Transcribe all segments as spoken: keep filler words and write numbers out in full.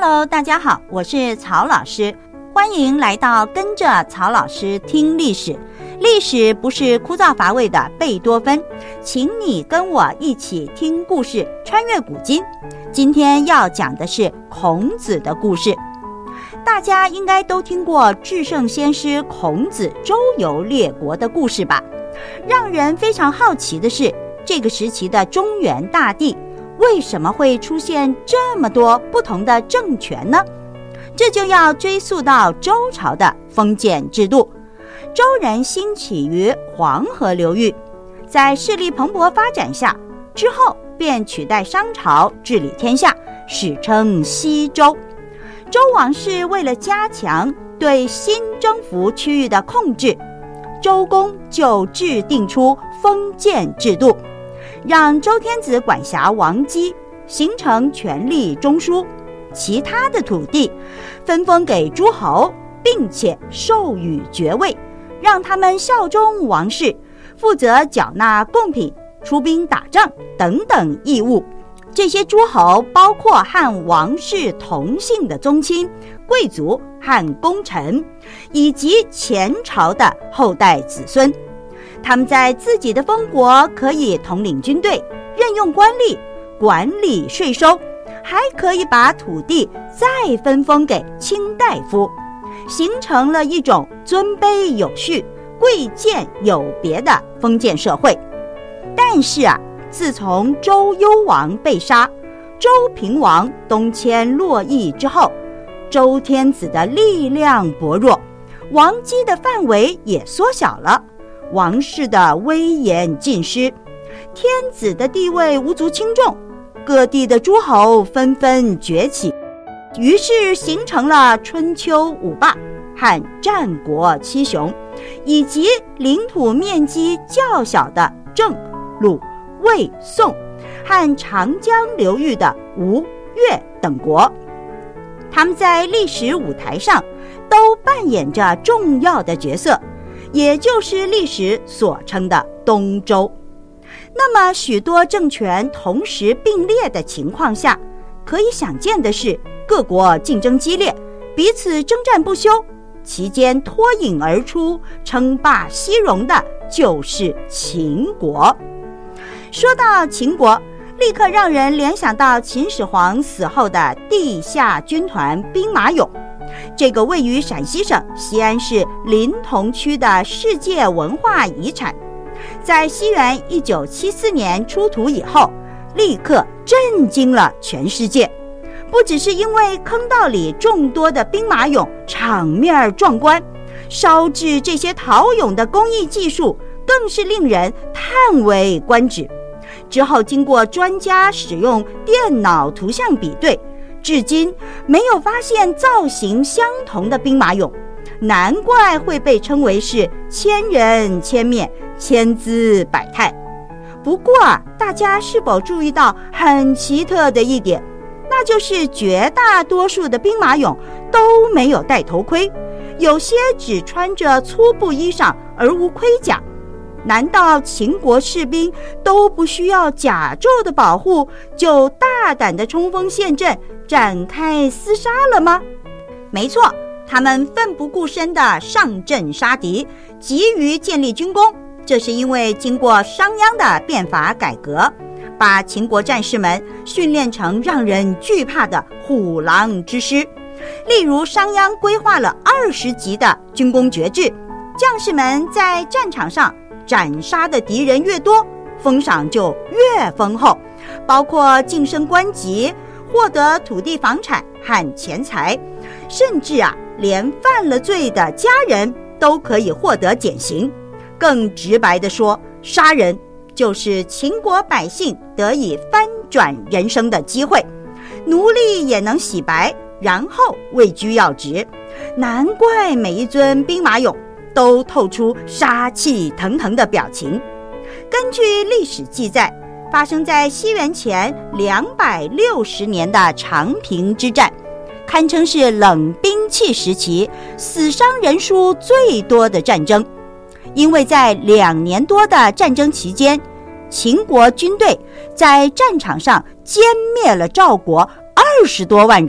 Hello， 大家好，我是曹老师，欢迎来到跟着曹老师听历史。历史不是枯燥乏味的贝多芬，请你跟我一起听故事，穿越古今。今天要讲的是孔子的故事。大家应该都听过至圣先师孔子周游列国的故事吧？让人非常好奇的是，这个时期的中原大地为什么会出现这么多不同的政权呢？这就要追溯到周朝的封建制度。周人兴起于黄河流域，在势力蓬勃发展下，之后便取代商朝治理天下，史称西周。周王室为了加强对新征服区域的控制，周公就制定出封建制度，让周天子管辖王畿，形成权力中枢，其他的土地分封给诸侯，并且授予爵位，让他们效忠王室，负责缴纳贡品、出兵打仗等等义务。这些诸侯包括和王室同姓的宗亲、贵族和功臣，以及前朝的后代子孙。他们在自己的封国可以统领军队、任用官吏、管理税收，还可以把土地再分封给卿大夫，形成了一种尊卑有序、贵贱有别的封建社会。但是啊，自从周幽王被杀，周平王东迁洛邑之后，周天子的力量薄弱，王畿的范围也缩小了，王室的威严尽失，天子的地位无足轻重，各地的诸侯纷纷崛起，于是形成了春秋五霸和战国七雄，以及领土面积较小的郑、鲁、魏、宋和长江流域的吴、越等国。他们在历史舞台上都扮演着重要的角色，也就是历史所称的东周。那么许多政权同时并列的情况下，可以想见的是，各国竞争激烈，彼此征战不休，其间脱颖而出、称霸西戎的就是秦国。说到秦国，立刻让人联想到秦始皇死后的地下军团兵马俑。这个位于陕西省西安市临潼区的世界文化遗产，在西元一九七四年出土以后，立刻震惊了全世界。不只是因为坑道里众多的兵马俑场面壮观，烧制这些陶俑的工艺技术更是令人叹为观止。之后经过专家使用电脑图像比对，至今没有发现造型相同的兵马俑，难怪会被称为是千人千面、千姿百态。不过啊，大家是否注意到很奇特的一点，那就是绝大多数的兵马俑都没有戴头盔，有些只穿着粗布衣裳而无盔甲。难道秦国士兵都不需要甲胄的保护，就大胆地冲锋陷阵，展开厮杀了吗？没错，他们奋不顾身地上阵杀敌，急于建立军功。这是因为经过商鞅的变法改革，把秦国战士们训练成让人惧怕的虎狼之师。例如，商鞅规划了二十级的军功爵制，将士们在战场上斩杀的敌人越多，封赏就越丰厚，包括晋升官级、获得土地房产和钱财，甚至啊，连犯了罪的家人都可以获得减刑。更直白地说，杀人就是秦国百姓得以翻转人生的机会，奴隶也能洗白，然后位居要职。难怪每一尊兵马俑都透出杀气腾腾的表情。根据历史记载，发生在西元前两百六十年的长平之战，堪称是冷兵器时期死伤人数最多的战争。因为在两年多的战争期间，秦国军队在战场上歼灭了赵国二十多万人，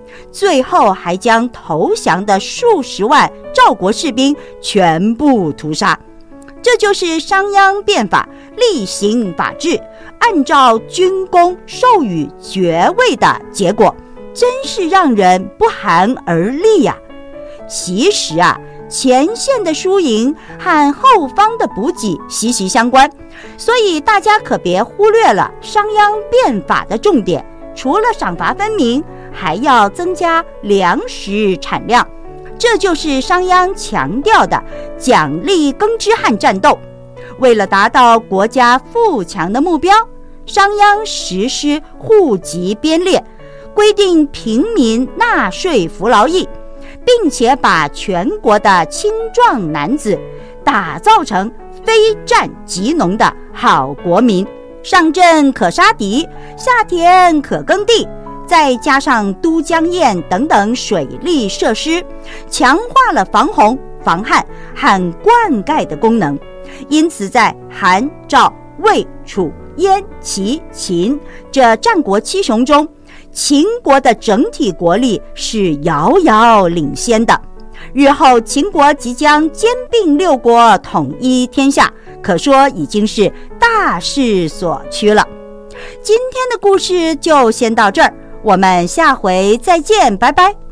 最后还将投降的数十万赵国士兵全部屠杀。这就是商鞅变法，厉行法治，按照军功授予爵位的结果，真是让人不寒而栗呀、啊！其实啊，前线的输赢和后方的补给息息相关，所以大家可别忽略了商鞅变法的重点。除了赏罚分明，还要增加粮食产量，这就是商鞅强调的奖励耕织和战斗。为了达到国家富强的目标，商鞅实施户籍编列，规定平民纳税服劳役，并且把全国的青壮男子打造成非战即农的好国民，上阵可杀敌，下田可耕地，再加上都江堰等等水利设施，强化了防洪、防旱和灌溉的功能。因此在韩、赵、魏、楚、燕、齐、秦这战国七雄中，秦国的整体国力是遥遥领先的。日后秦国即将兼并六国，统一天下，可说已经是大势所趋了。今天的故事就先到这儿，我们下回再见，拜拜。